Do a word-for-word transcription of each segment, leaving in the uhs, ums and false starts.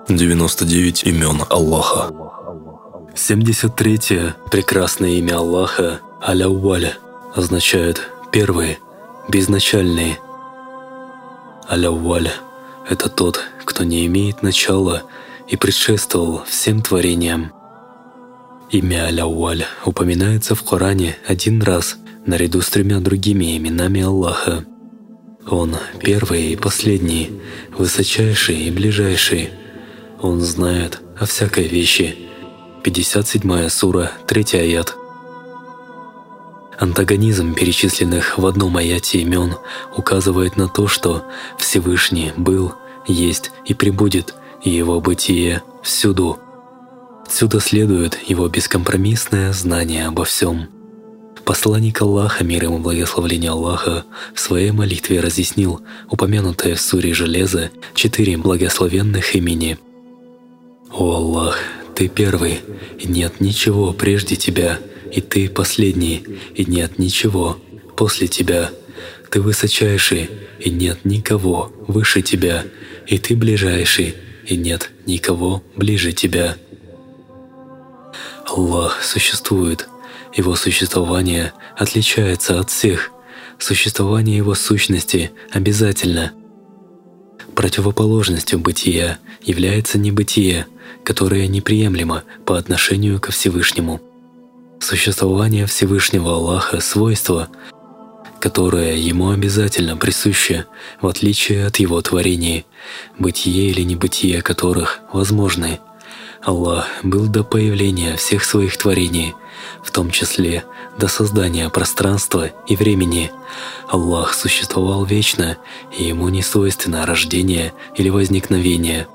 девяносто девять имен Аллаха. семьдесят третье прекрасное имя Аллаха Аль-Ауваль означает «первый», «безначальный». Аль-Ауваль — это тот, кто не имеет начала и предшествовал всем творениям. Имя Аль-Ауваль упоминается в Коране один раз наряду с тремя другими именами Аллаха. Он первый и последний, высочайший и ближайший. Он знает о всякой вещи. пятьдесят седьмая сура, третий аят. Антагонизм перечисленных в одном аяте имен указывает на то, что Всевышний был, есть и пребудет, и его бытие всюду. Отсюда следует его бескомпромиссное знание обо всем. Посланник Аллаха, мир ему благословение Аллаха, в своей молитве разъяснил упомянутое в суре Железо четыре благословенных имени. «О Аллах, Ты первый, и нет ничего прежде Тебя, и Ты последний, и нет ничего после Тебя. Ты высочайший, и нет никого выше Тебя, и Ты ближайший, и нет никого ближе Тебя». Аллах существует. Его существование отличается от всех. Существование Его сущности обязательно. Противоположностью бытия является небытие, которое неприемлемо по отношению ко Всевышнему. Существование Всевышнего Аллаха — свойство, которое Ему обязательно присуще, в отличие от Его творений, бытие или небытие которых возможны. Аллах был до появления всех своих творений, в том числе до создания пространства и времени. Аллах существовал вечно, и Ему не свойственно рождение или возникновение.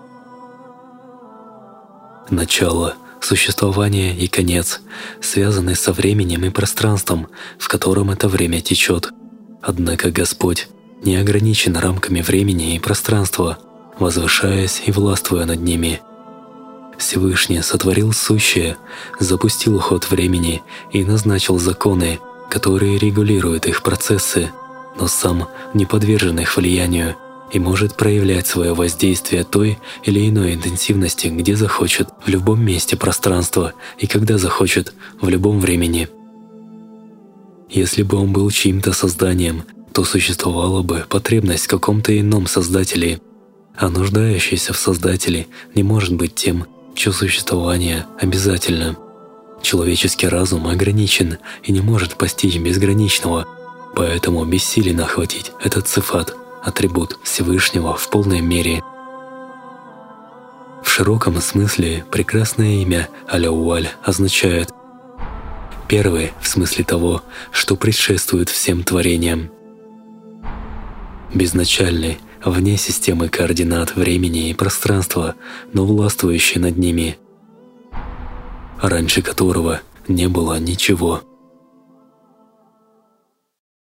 Начало, существование и конец связаны со временем и пространством, в котором это время течет. Однако Господь не ограничен рамками времени и пространства, возвышаясь и властвуя над ними. Всевышний сотворил сущее, запустил ход времени и назначил законы, которые регулируют их процессы, но сам не подвержен их влиянию и может проявлять свое воздействие той или иной интенсивности, где захочет, в любом месте пространства и когда захочет, в любом времени. Если бы он был чьим-то созданием, то существовала бы потребность в каком-то ином создателе, а нуждающийся в создателе не может быть тем, чье существование обязательно. Человеческий разум ограничен и не может постичь безграничного, поэтому бессилен охватить этот сифат, атрибут Всевышнего в полной мере. В широком смысле прекрасное имя Аль-Ауваль означает «первый» в смысле того, что предшествует всем творениям, безначальный, вне системы координат времени и пространства, но властвующий над ними, раньше которого не было ничего.